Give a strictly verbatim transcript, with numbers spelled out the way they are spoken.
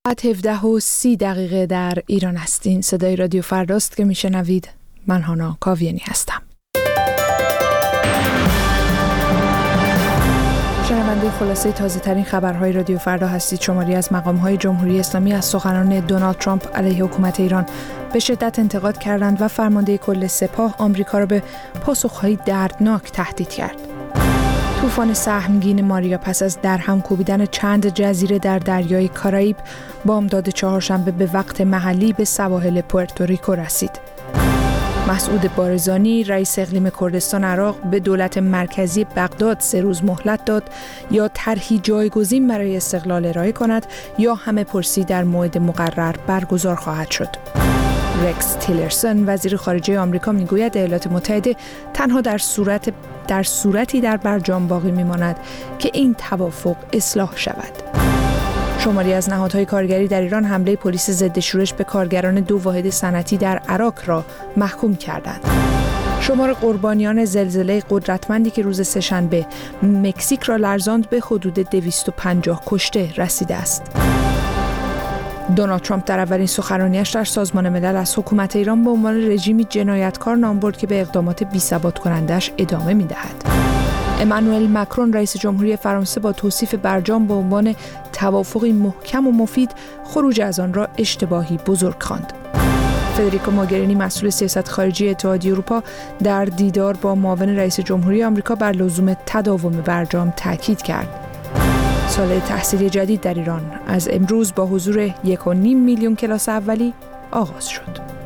هفده و سی دقیقه در ایران هستین. صدای رادیو فرداست که میشنوید. من هانا کاویانی هستم. شنونده خلاصه تازه ترین خبرهای رادیو فردا هستید. شماری از مقام‌های جمهوری اسلامی از سخنان دونالد ترامپ علیه حکومت ایران به شدت انتقاد کردند و فرمانده کل سپاه آمریکا را به پاسخ‌های دردناک تهدید کرد. طوفان سهمگین ماریا پس از درهم کوبیدن چند جزیره در دریای کارائیب بامداد چهارشنبه به وقت محلی به سواحل پورتوریکو رسید. مسعود بارزانی رئیس اقلیم کردستان عراق به دولت مرکزی بغداد سه روز مهلت داد یا طرحی جایگزین برای استقلال ارائه کند یا همه پرسی در موعد مقرر برگزار خواهد شد. رکس تیلرسون وزیر خارجه آمریکا میگوید ایالات متحده تنها در صورت در صورتی در برجام باقی میماند که این توافق اصلاح شود. شماری از نهادهای کارگری در ایران حمله پلیس ضد شورش به کارگران دو واحد صنعتی در عراق را محکوم کردند. شمار قربانیان زلزله قدرتمندی که روز سه‌شنبه مکزیک را لرزاند به حدود دویست و پنجاه کشته رسیده است. دونالد ترامپ در اولین سخنرانیش در سازمان ملل از حکومت ایران به عنوان رژیمی جنایتکار نام برد که به اقدامات بی‌ثبات کنندش ادامه می‌دهد. امانوئل مکرون رئیس جمهوری فرانسه با توصیف برجام به عنوان توافقی محکم و مفید خروج از آن را اشتباهی بزرگ خواند. فدریکو موگرینی مسئول سیاست خارجی اتحادیه اروپا در دیدار با معاون رئیس جمهوری آمریکا بر لزوم تداوم برجام تاکید کرد. سال تحصیلی جدید در ایران از امروز با حضور یک و نیم میلیون کلاس اولی آغاز شد.